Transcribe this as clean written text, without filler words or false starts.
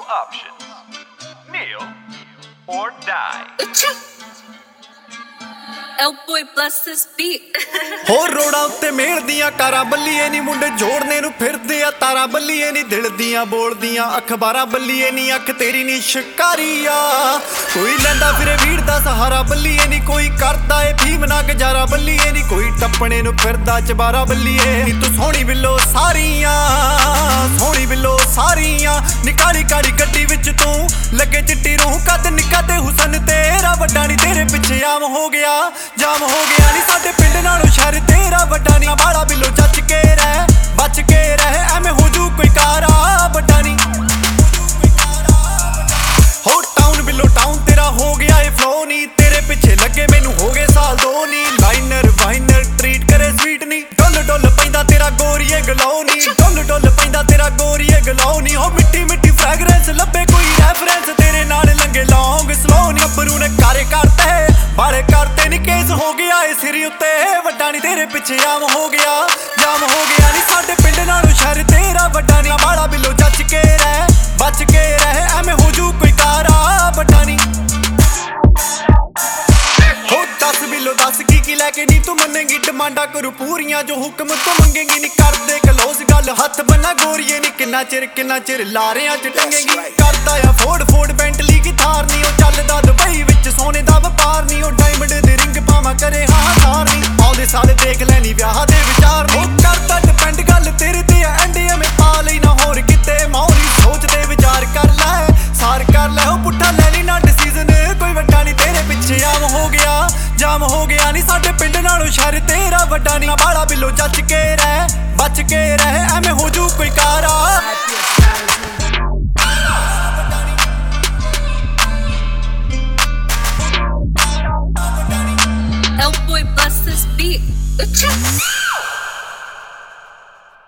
options: kneel or die. Oh boy, bless this beat. ਹੋਰ ਰੋੜਾਂ ਉੱਤੇ ਮੇਲਦੀਆਂ ਕਾਰਾਂ ਬੱਲੀਏ ਨੀ ਮੁੰਡੇ ਜੋੜਨੇ ਨੂੰ ਫਿਰਦੇ ਆ ਤਾਰਾਂ ਬੱਲੀਏ ਨੀ ਦਿਲ ਦੀਆਂ ਬੋਲਦੀਆਂ ਅਖਬਾਰਾਂ ਬੱਲੀਏ ਨੀ ਅੱਖ ਤੇਰੀ ਨੀ ਸ਼ਿਕਾਰੀ ਆ ਕੋਈ ਲੈਂਦਾ ਫਿਰੇ ਵੀਰ ਦਾ ਸਹਾਰਾ ਬੱਲੀਏ ਨੀ ਕੋਈ ਕਰਦਾ ਏ ਫੀਮ ਨਾ ਗੁਜ਼ਾਰਾ ਬੱਲੀਏ ਨੀ ਕੋਈ ਟੱਪਣੇ ਨੂੰ ਫਿਰਦਾ ਚਬਾਰਾ ਬੱਲੀਏ ਨੀ ਤੂੰ ਸੋਹਣੀ ਬਿੱਲੋ ਸਾਰੀਆਂ ਨਿਕਾਲੀ ਕਾਲੀ ਗੱਡੀ ਵਿੱਚ ਤੂੰ ਲੱਗੇ ਚਿੱਟੀ ਰੂਹ ਕੱਦ ਨਿੱਕਾ ਤੇ ਹੁਸਨ ਤੇਰਾ ਵੱਡਾ ਨੀ ਤੇਰੇ ਪਿੱਛੇ ਜਾਮ ਹੋ ਗਿਆ ਨੀ ਸਾਡੇ ਪਿੰਡ ਨਾਲੋਂ ਸ਼ਹਿਰ ਤੇਰਾ ਵੱਡਾ ਨੀ ਬਾਲਾ ਬਿੱਲੋ ਬਚ ਕੇ ਰਹਿ ਐਵੇਂ ਹੋ ਜੂ ਕੋਈ ਕਾਰਾ ਵੱਡਾ ਨੀ ਹੋ ਟਾਊਨ ਬਿੱਲੋ ਟਾਊਨ ਤੇਰਾ ਹੋ ਗਿਆ ਏ ਫਲੋ ਨੀ ਤੇਰੇ ਪਿੱਛੇ ਲੱਗੇ ਮੈਨੂੰ ਹੋ ਗਏ ਸਾਲ ਦੋ ਨੀ ਲਾਈਨਰ ਵਾਈਨਰ ਟ੍ਰੀਟ ਕਰੇ ਸਵੀਟ ਨੀ ਡੁੱਲ ਪੈਂਦਾ ਤੇਰਾ ਗੋਰੀਏ ਗਲਾਉ ਨੀ ਡੁੱਲ ਪੈਂਦਾ ਤੇਰਾ ਗੋਰੀਏ ਗਲਾਉ ਨੀ ਹੋ ਮਿੱਠੀ ਫ੍ਰੈਗਰੈਂਸ ਲੱਭੇ ਕੋਈ ਰੈਫਰੈਂਸ ਤੇਰੇ ਨਾਲ ਲੰਗੇ ਲੌਂਗ ਸਲੋ ਨੀ ਅੱਬਰੂ ਨੇ ਕਾਰੇ ਕਰਤੇ ਬਾਲੇ ਕਰਤੇ ਨੀ ਕੇਸ ਹੋ ਗਿਆ ਏ ਸਿਰ ਉੱਤੇ ਵੱਡਾ ਨੀ ਤੇਰੇ ਪਿੱਛੇ ਜਾਮ ਹੋ ਗਿਆ ਨੀ ਸਾਡੇ ਪਿੰਡ ਨਾਲੋਂ ਸ਼ਹਿਰ ਤੇਰਾ ਵੱਡਾ ਨੀ ਬਾਲਾ ਬਿੱਲੋ ਬਚ ਕੇ ਰਹਿ ਐਵੇਂ ਹੋ ਜੂ ਕੋਈ ਕਾਰਾ ਵੱਡਾ ਨੀ ਹੋ ਦੱਸ ਬਿੱਲੋ ਦੱਸ ਕੀ ਲੈ ਕੇ ਨੀ ਤੂੰ ਮੰਨੇਗੀ ਡਿਮਾਂਡਾ ਕਰੂ ਪੂਰੀਆਂ ਜੋ ਹੁਕਮ ਤੂੰ ਮੰਗੇਗੀ ਨੀ ਕਰਦੇ ਕਲੋਜ਼ ਗੱਲ ਹੱਥ ਬੰਨਾ ਗੋਰੀਏ ਨੀ ਕਿੰਨਾ ਚਿਰ ਲਾਰਿਆਂ ਚ ਟੰਗੇਗੀ ਕਰਦਾ ਆ ਫੋੜ ਬੈਂਟਲੀ ਕੀ ਥਾਰ ਨੀ ਉਹ ਚੱਲਦਾ ਦੁਬਈ ਵਿੱਚ ਸੋਨੇ ਦਾ ਵਪਾਰ ਨੀ ਉਹ ਡਾਇਮੰਡ ਦੇ ਰਿੰਗ ਪਾਵਾਂ ਕਰੇ ਹਾਰ ਨੀ ਆਉਂਦੇ ਸਾਲ ਦੇਖ ਲੈਣੀ ਵਿਆਹ ਦੇ ਵਿਚਾਰ ਨੀ ਕਰਦਾ ਡਿਪੈਂਡ ਗੱਲ ਤੇਰੇ ਤੇ ਆ ਐਂਡੀਆਂ ਮੈਂ ਪਾ ਲਈ ਨਾ ਹੋਰ ਕਿਤੇ ਮੌਰੀ ਸੋਚਦੇ ਵਿਚਾਰ ਕਰ ਲੈ ਉਹ ਪੁੱਠਾ ਲੈ ਲਈ ਨਾ ਡਿਸੀਜ਼ਨ ਕੋਈ ਵੱਡਾ ਨੀ ਤੇਰੇ ਪਿੱਛੇ ਜਾਮ ਹੋ ਗਿਆ ਨੀ ਸਾਡੇ ਪਿੰਡ ਨਾਲੋਂ ਸ਼ਹਿਰ ਤੇਰਾ ਵੱਡਾ ਨੀ ਬਾਲਾ ਬਿੱਲੋ ਬਚ ਕੇ ਰਹਿ ਐਵੇਂ ਹੋ ਜੂ ਕੋਈ ਕਾਰਾ Oh boy, bless this beat.